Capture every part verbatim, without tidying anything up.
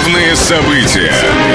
Главные события,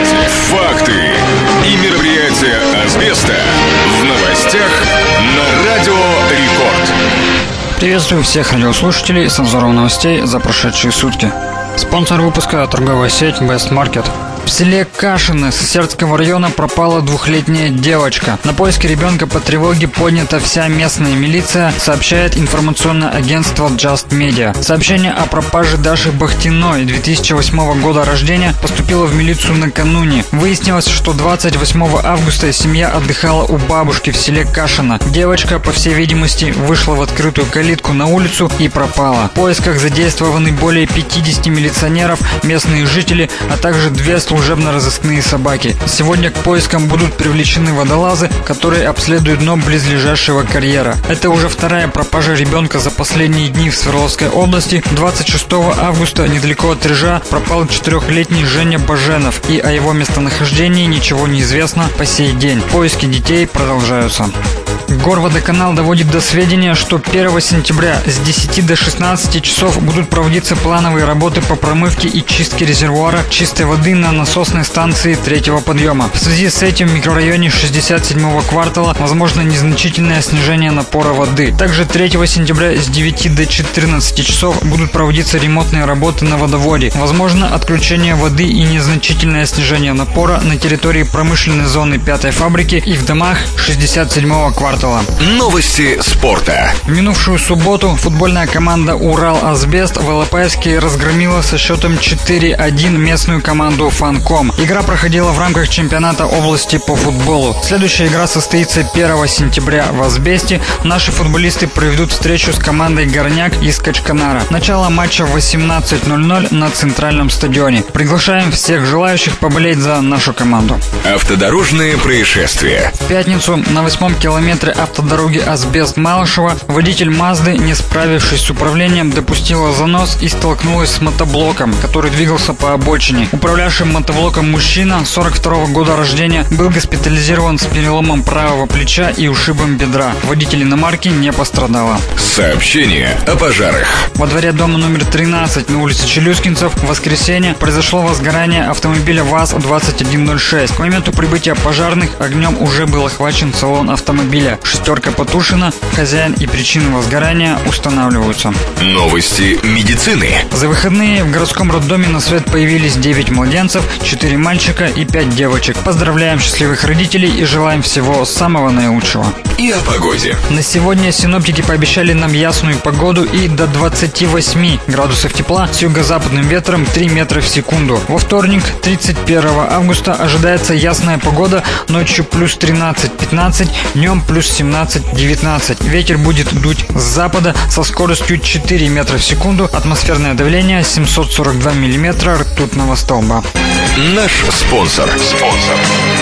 факты и мероприятия асбеста в новостях на Радио Рекорд. Приветствую всех радиослушателей с обзором новостей за прошедшие сутки. Спонсор выпуска – торговая сеть Best Market. В селе Кашино Сысердского района пропала двухлетняя девочка. На поиски ребенка по тревоге поднята вся местная милиция, сообщает информационное агентство Just Media. Сообщение о пропаже Даши Бахтиной, две тысячи восьмого года рождения, поступило в милицию накануне. Выяснилось, что двадцать восьмого августа семья отдыхала у бабушки в селе Кашино. Девочка, по всей видимости, вышла в открытую калитку на улицу и пропала. В поисках задействованы более пятидесяти милиционеров, местные жители, а также две служебно-розыскные собаки. Сегодня к поискам будут привлечены водолазы, которые обследуют дно близлежащего карьера. Это уже вторая пропажа ребенка за последние дни в Свердловской области. двадцать шестого августа недалеко от Рижа пропал четырехлетний Женя Баженов, и о его местонахождении ничего не известно по сей день. Поиски детей продолжаются. Горводоканал доводит до сведения, что первого сентября с десяти до шестнадцати часов будут проводиться плановые работы по промывке и чистке резервуара чистой воды на насосной станции третьего подъема. В связи с этим в микрорайоне шестьдесят седьмого квартала возможно незначительное снижение напора воды. Также третьего сентября с девяти до четырнадцати часов будут проводиться ремонтные работы на водоводе. Возможно отключение воды и незначительное снижение напора на территории промышленной зоны пятой фабрики и в домах шестьдесят седьмого квартала. Новости спорта. В минувшую субботу футбольная команда «Урал-Асбест» в Алапаевске разгромила со счетом четыре один местную команду «Фанком». Игра проходила в рамках чемпионата области по футболу. Следующая игра состоится первого сентября в Асбесте. Наши футболисты проведут встречу с командой «Горняк» из Качканара. Начало матча в восемнадцать ноль ноль на центральном стадионе. Приглашаем всех желающих поболеть за нашу команду. Автодорожные происшествия. В пятницу на восьмом километре автодороги Асбест-Малышево водитель Мазды, не справившись с управлением, допустила занос и столкнулась с мотоблоком, который двигался по обочине. Управлявшим мотоблоком мужчина сорок второго года рождения был госпитализирован с переломом правого плеча и ушибом бедра. Водитель иномарки не пострадала. Сообщение о пожарах. Во дворе дома номер тринадцать на улице Челюскинцев в воскресенье произошло возгорание автомобиля ВАЗ двадцать один ноль шесть. К моменту прибытия пожарных огнем уже был охвачен салон автомобиля. Шестерка потушена, хозяин и причины возгорания устанавливаются. Новости медицины. За выходные в городском роддоме на свет появились девять младенцев, четыре мальчика и пять девочек. Поздравляем счастливых родителей и желаем всего самого наилучшего. И о погоде. На сегодня синоптики пообещали нам ясную погоду и до двадцати восьми градусов тепла с юго-западным ветром три метра в секунду. Во вторник, тридцать первого августа, ожидается ясная погода, ночью плюс тринадцать пятнадцать, днем плюс семнадцать девятнадцать. Ветер будет дуть с запада со скоростью четыре метра в секунду. Атмосферное давление семьсот сорок два миллиметра ртутного столба. Наш спонсор. Спонсор.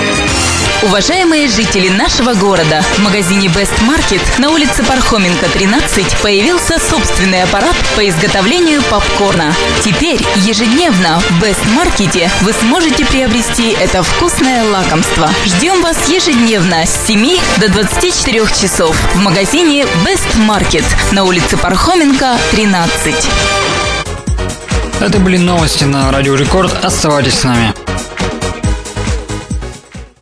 Уважаемые жители нашего города, в магазине Best Market на улице Пархоменко, тринадцать появился собственный аппарат по изготовлению попкорна. Теперь ежедневно в Best Market вы сможете приобрести это вкусное лакомство. Ждем вас ежедневно с семи до двадцати четырёх часов в магазине Best Market на улице Пархоменко, тринадцать. Это были новости на Радио Рекорд. Оставайтесь с нами.